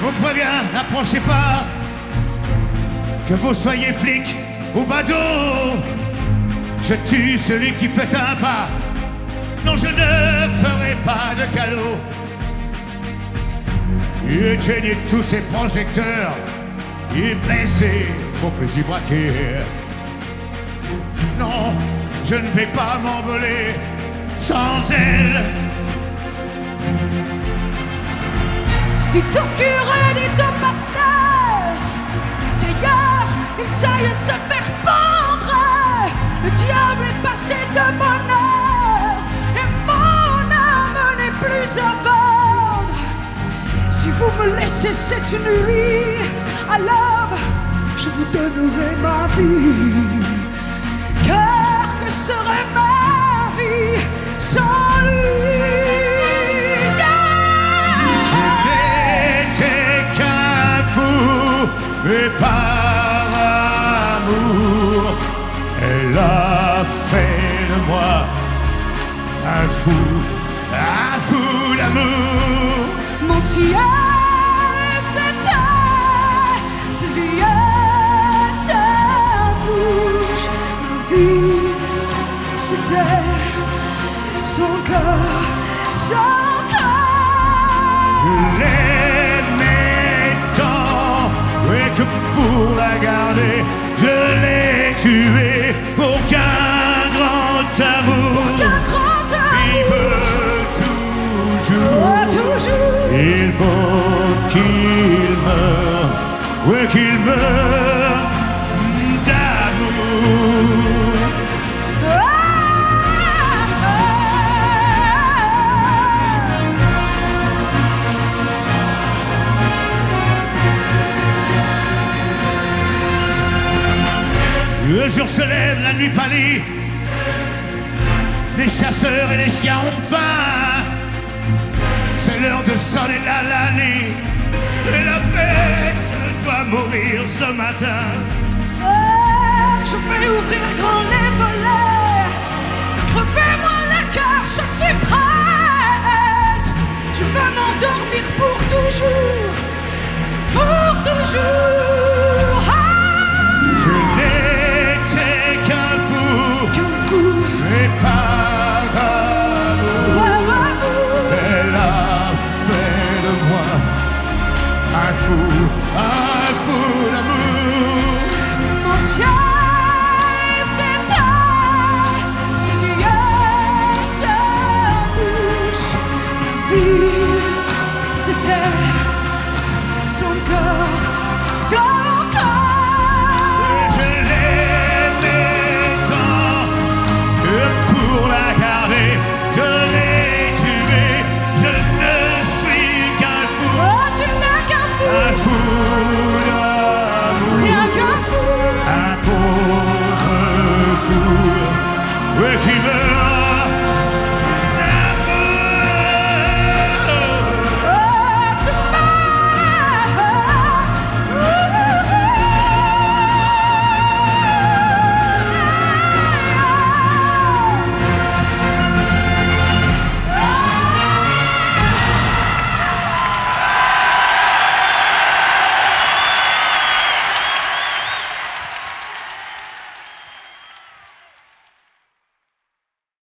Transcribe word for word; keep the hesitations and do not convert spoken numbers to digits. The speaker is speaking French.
vous préviens, n'approchez pas. Que vous soyez flic ou badaud, je tue celui qui fait un pas. Non, je ne ferai pas de galop. Éteignez tous ces projecteurs et baissez vos fusils braqués. Non, je ne vais pas m'envoler sans elle. Dites au curé, dites au pasteur qu'ailleurs ils aillent se faire pendre. Le diable est passé de bonheur et mon âme n'est plus à vendre. Si vous me laissez cette nuit à l'aube, je vous donnerai ma vie. Car que serait ma vie sans lui? Et par amour, elle a fait de moi un fou, un fou d'amour. Mon ciel c'était ses yeux, sa bouche. Ma vie c'était son corps, son corps. Je l'aimais tant, et que pour la garder, je l'ai tué pour qu'un grand amour, pour qu'un grand amour vive toujours. Oh, toujours. Il faut qu'il meure, oui qu'il meure d'amour. Le jour se lève, la nuit pâlit. Les chasseurs et les chiens ont faim. C'est l'heure de sonner la lanie. Et la bête doit mourir ce matin. Oh, je vais ouvrir grand les volets. Crevez-moi le cœur, je suis prête. Je veux m'endormir pour toujours. Pour toujours. Ah. Je n'étais qu'un fou, qu'un fou, mais par amour, par amour, elle a fait de moi un fou, un fou d'amour. Mon ciel c'était ses yeux, sa bouche. Ma vie c'était son corps, son corps. Pour la garder, je l'ai tué. Je ne suis qu'un fou. Oh, tu n'es qu'un fou. Un fou d'amour. Rien qu'un fou. Un pauvre fou. Oui, qui meurt.